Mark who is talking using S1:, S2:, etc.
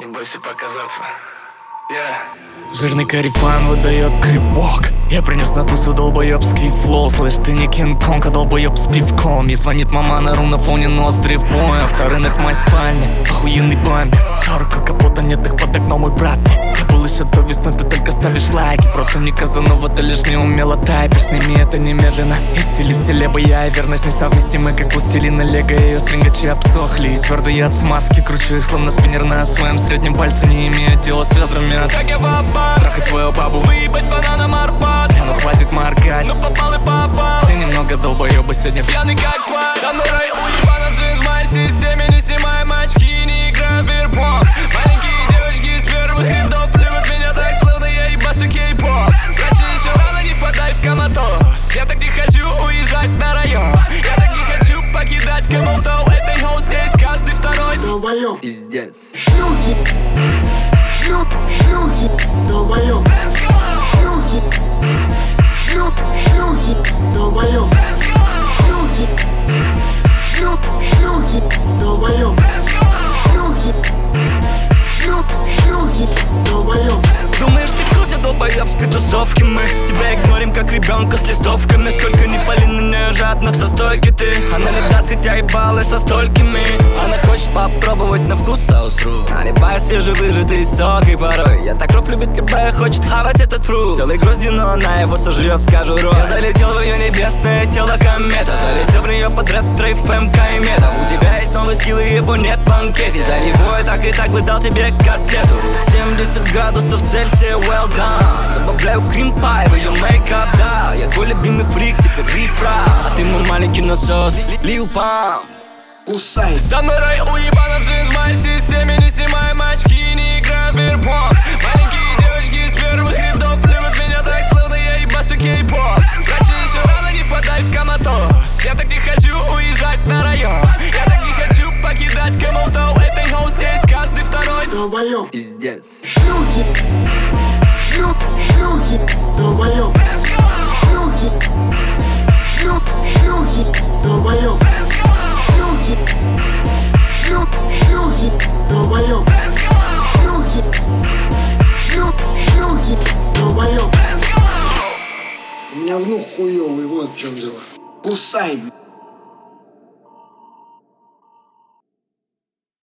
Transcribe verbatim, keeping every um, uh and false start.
S1: Не бойся показаться. Yeah.
S2: Жирный карифан выдает грибок. Я принес на тусу долбоёбский флоу. Слышь, ты не Кинг-Конг, а долбоёб с пивком. Ей звонит мама на рум на фоне ноздри в бой. Авторынок в моей спальне, охуенный бампер. Тарка капота, нет их под окном, мой брат. Я был еще до весны, ты только ставишь лайки. Против не Казанова, ты лишь не умело тайпишь. Сними это немедленно. И стиль и селеба, я и верность несовместимы, как пластилин и лего. Ее стрингачи обсохли, и твердые от смазки. Кручу их словно спиннер на своем среднем пальце, не имея дела с ветрами.
S3: Как я баба,
S2: трахать твою бабу,
S3: выебать бананом Арбат.
S2: Не, ну хватит моргать,
S3: ну попал и попал.
S2: Все немного долбоёбы сегодня
S3: пьяный как твой. Со мной рай уебана, джинс в моей системе. Не снимаем очки, не играю в бирпонг. Маленькие девочки из первых рядов любят меня так, словно я ебашу кей-поп. Значит, еще рано, не впадай в коматоз. Я так не хочу уезжать на район. Я так не хочу покидать Камалтоу. Этой хоу здесь каждый второй
S4: долбоёб.
S3: Пиздец.
S4: Шлюхи, шлюх, шлюхи, долбоёб. Шлюхи, шлюх, шлюхи, долбоёб. Шлюхи, шлюх, шлюхи, долбоёб. Шлюхи, шлюх, шлюхи, долбоёб.
S3: Думаешь, ты крут, я долбоёбской тусовки. Мы тебя игнорим, как ребенка с листовками. Сколько не пали на неё жадно со стойки ты. Она не даст, хотя ебалы со столькими. Она хочет попробовать на вкус соус-ру, наливая свежевыжатый сок. И порой я так ров любит любая, хочет хавать этот фрукт целой гроздью, но она его сожрет, скажу рот. Я залетел в ее небесное тело комета. Залетел в нее под ретро-эф эм кайметов. У тебя есть новый скилл, и его нет в анкете. За него я так и так бы дал тебе котлету. семьдесят градусов Цельсия, well done. Добавляю крем-пай в ее мейкап, да. Я твой любимый фрик, теперь рифра. А ты мой маленький насос, Лил Пам.
S4: Кусай.
S3: Со мной рай уебана, джинс в моей системе. Не снимаем очки, не играю в бирпонг. Маленькие девочки из первых рядов любят меня так, словно я ебашу кей-поп. Значит, еще рано, не впадай в коматоз. Я так не хочу уезжать на район. Я так не хочу покидать Камалтоу. Этой хоу здесь каждый второй
S4: долбоёб.
S3: Пиздец.
S4: Шлюхи, шлюх, шлюхи, долбоёб. Шлюхи, шлюх, шлюхи, долбоёб. Шлюхи, шлюх, шлюхи, долбоёб. Шлюхи, шлюх, шлюхи, долбоёб. У меня внук хуёвый, вот в чем дело. Кусай.